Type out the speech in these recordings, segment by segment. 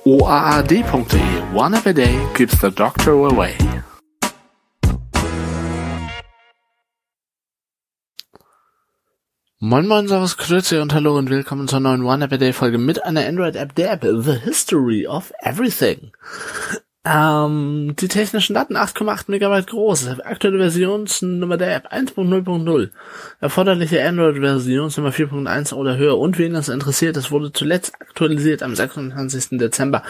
oaad.de. One app a day keeps the doctor away. Moin moin, servus, grüezi und hallo und willkommen zur neuen One App a Day Folge mit einer Android-App, der App The History of Everything. Die technischen Daten 8,8 Megabyte groß, aktuelle Versionsnummer der App 1.0.0, erforderliche Android-Versionsnummer 4.1 oder höher und wen das interessiert, es wurde zuletzt aktualisiert am 26. Dezember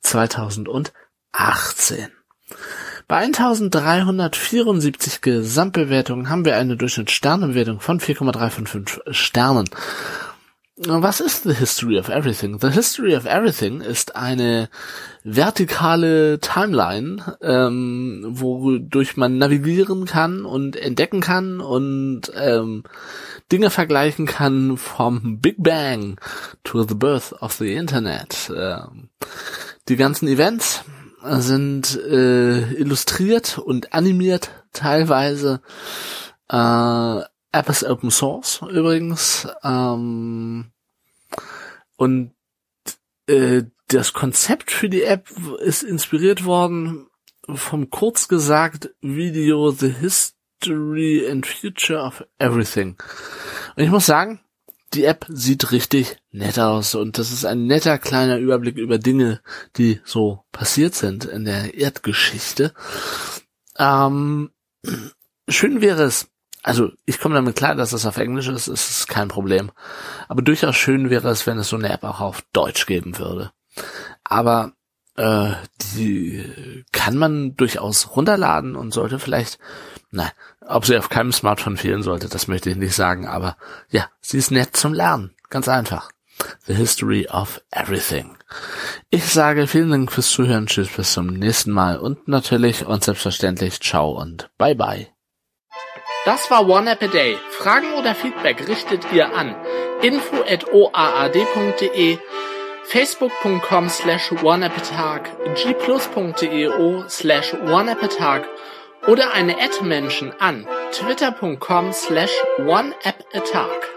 2018. Bei 1374 Gesamtbewertungen haben wir eine Durchschnittssternebewertung von 4,3 von 5 Sternen. Was ist The History of Everything? The History of Everything ist eine vertikale Timeline, wodurch man navigieren kann und entdecken kann und Dinge vergleichen kann vom Big Bang to the birth of the Internet. Die ganzen Events sind illustriert und animiert teilweise. App ist Open Source übrigens. Und das Konzept für die App ist inspiriert worden vom kurz gesagt Video The History and Future of Everything. Und ich muss sagen, die App sieht richtig nett aus und das ist ein netter kleiner Überblick über Dinge, die so passiert sind in der Erdgeschichte. Schön wäre es, also ich komme damit klar, dass das auf Englisch ist, ist kein Problem. Aber durchaus schön wäre es, wenn es so eine App auch auf Deutsch geben würde. Aber die kann man durchaus runterladen und sollte vielleicht, ob sie auf keinem Smartphone fehlen sollte, das möchte ich nicht sagen, aber ja, sie ist nett zum Lernen, ganz einfach. The History of Everything. Ich sage vielen Dank fürs Zuhören, tschüss, bis zum nächsten Mal und natürlich und selbstverständlich ciao und bye bye. Das war One App a Day. Fragen oder Feedback richtet ihr an info@oaad.de, facebook.com/oneappatag, gplus.io/oneappatag oder eine @Menschen an twitter.com/oneappatag.